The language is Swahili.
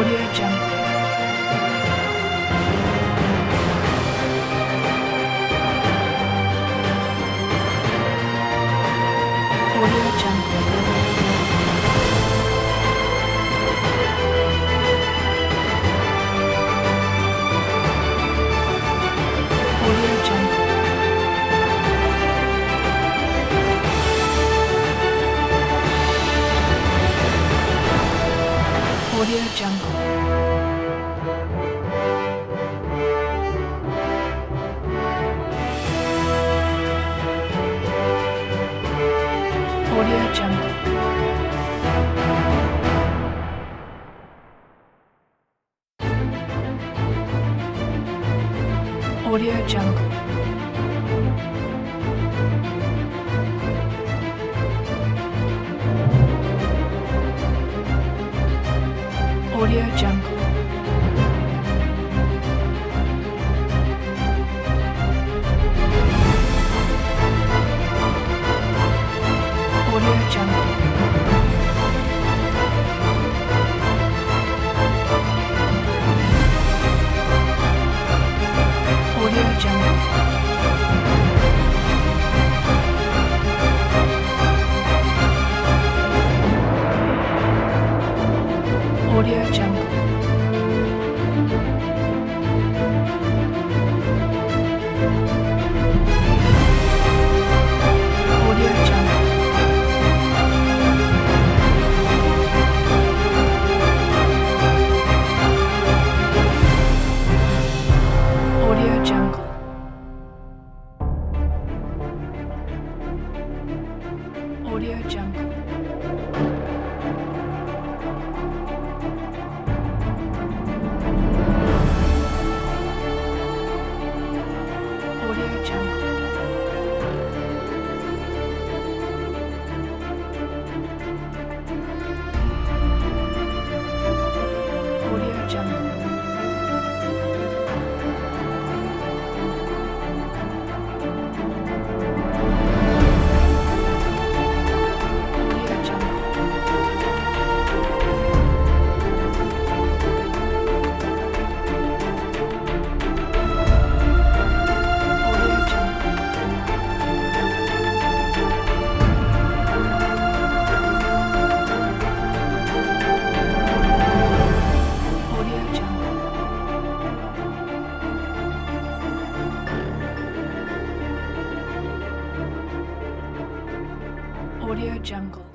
Audio Jungle. Audio Jungle. Audio Jungle. Audio Jungle. Audio Jungle. Audio Jungle. Audio Jungle. Audio Jungle. Audio Jungle. Audio Jungle. Audio Jungle. Audio Jungle. Audio Jungle. Audio Jungle. Audio Jungle. Audio Jungle. Audio Jungle. Audio Jungle. Audio Jungle.